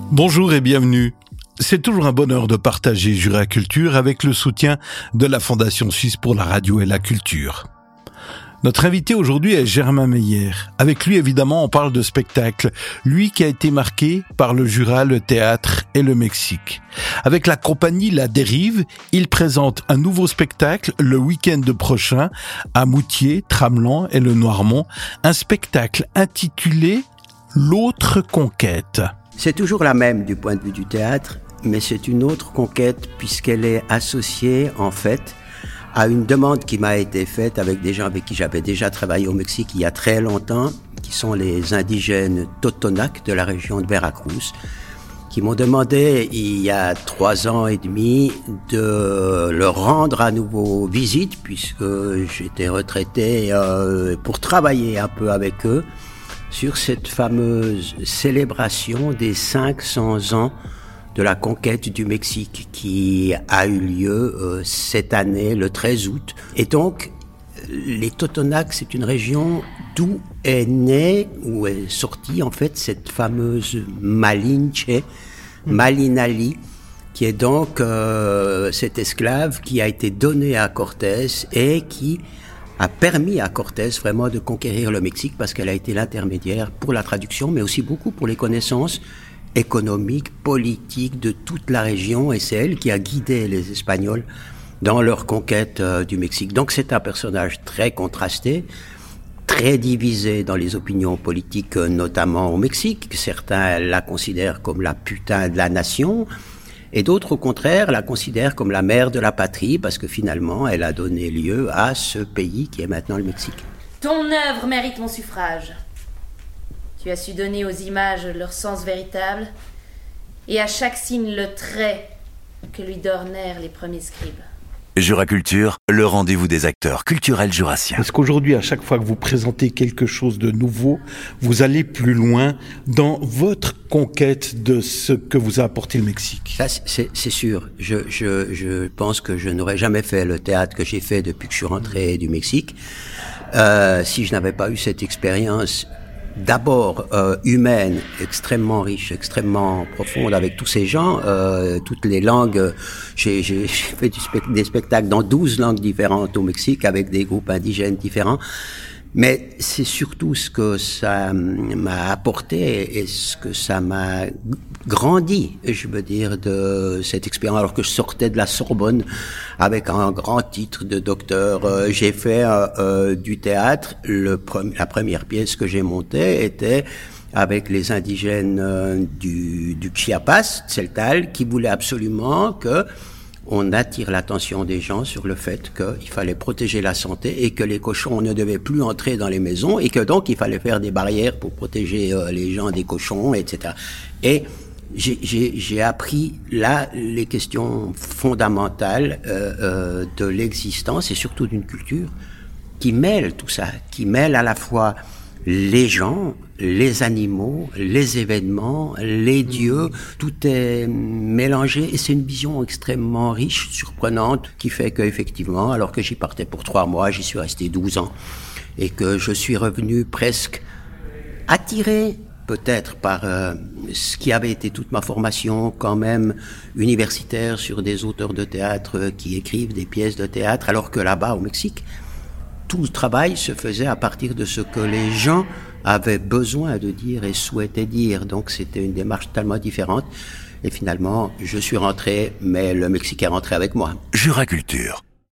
Bonjour et bienvenue. C'est toujours un bonheur de partager Jura Culture avec le soutien de la Fondation Suisse pour la radio et la culture. Notre invité aujourd'hui est Germain Meyer. Avec lui, évidemment, on parle de spectacle. Lui qui a été marqué par le Jura, le théâtre et le Mexique. Avec la compagnie La Dérive, il présente un nouveau spectacle le week-end prochain à Moutier, Tramelan et le Noirmont. Un spectacle intitulé L'autre conquête. C'est toujours la même du point de vue du théâtre, mais c'est une autre conquête puisqu'elle est associée, en fait, à une demande qui m'a été faite avec des gens avec qui j'avais déjà travaillé au Mexique il y a très longtemps, qui sont les indigènes Totonac de la région de Veracruz, qui m'ont demandé il y a 3 ans et demi de leur rendre à nouveau visite puisque j'étais retraité pour travailler un peu avec eux sur cette fameuse célébration des 500 ans de la conquête du Mexique qui a eu lieu cette année, le 13 août. Et donc, les Totonacs, c'est une région d'où est née, où est sortie en fait cette fameuse Malinche, Malinali, qui est donc cet esclave qui a été donné à Cortés et qui a permis à Cortés vraiment de conquérir le Mexique parce qu'elle a été l'intermédiaire pour la traduction, mais aussi beaucoup pour les connaissances économiques, politiques de toute la région, et c'est elle qui a guidé les Espagnols dans leur conquête du Mexique. Donc c'est un personnage très contrasté, très divisé dans les opinions politiques, notamment au Mexique. Certains la considèrent comme la putain de la nation, et d'autres, au contraire, la considèrent comme la mère de la patrie, parce que finalement, elle a donné lieu à ce pays qui est maintenant le Mexique. Ton œuvre mérite mon suffrage. Tu as su donner aux images leur sens véritable, et à chaque signe le trait que lui d'ornèrent les premiers scribes. Jura Culture, le rendez-vous des acteurs culturels jurassiens. Est-ce qu'aujourd'hui, à chaque fois que vous présentez quelque chose de nouveau, vous allez plus loin dans votre conquête de ce que vous a apporté le Mexique? Ça, c'est sûr. Je pense que je n'aurais jamais fait le théâtre que j'ai fait depuis que je suis rentré du Mexique si je n'avais pas eu cette expérience d'abord humaine, extrêmement riche, extrêmement profonde, avec tous ces gens, toutes les langues. J'ai fait des spectacles dans 12 langues différentes au Mexique, avec des groupes indigènes différents. Mais c'est surtout ce que ça m'a apporté et ce que ça m'a grandi, je veux dire, de cette expérience. Alors que je sortais de la Sorbonne avec un grand titre de docteur, j'ai fait du théâtre. La première pièce que j'ai montée était avec les indigènes du Chiapas, Tzeltal, qui voulaient absolument que on attire l'attention des gens sur le fait qu'il fallait protéger la santé et que les cochons ne devaient plus entrer dans les maisons et que donc il fallait faire des barrières pour protéger les gens des cochons, etc. Et j'ai appris là les questions fondamentales de l'existence et surtout d'une culture qui mêle tout ça, qui mêle à la fois les gens, les animaux, les événements, les dieux, tout est mélangé et c'est une vision extrêmement riche, surprenante, qui fait qu'effectivement, alors que j'y partais pour 3 mois, j'y suis resté 12 ans et que je suis revenu presque attiré peut-être par ce qui avait été toute ma formation quand même universitaire sur des auteurs de théâtre qui écrivent des pièces de théâtre, alors que là-bas au Mexique, tout le travail se faisait à partir de ce que les gens avaient besoin de dire et souhaitaient dire. Donc c'était une démarche totalement différente. Et finalement, je suis rentré, mais le Mexique est rentré avec moi. Jura Culture.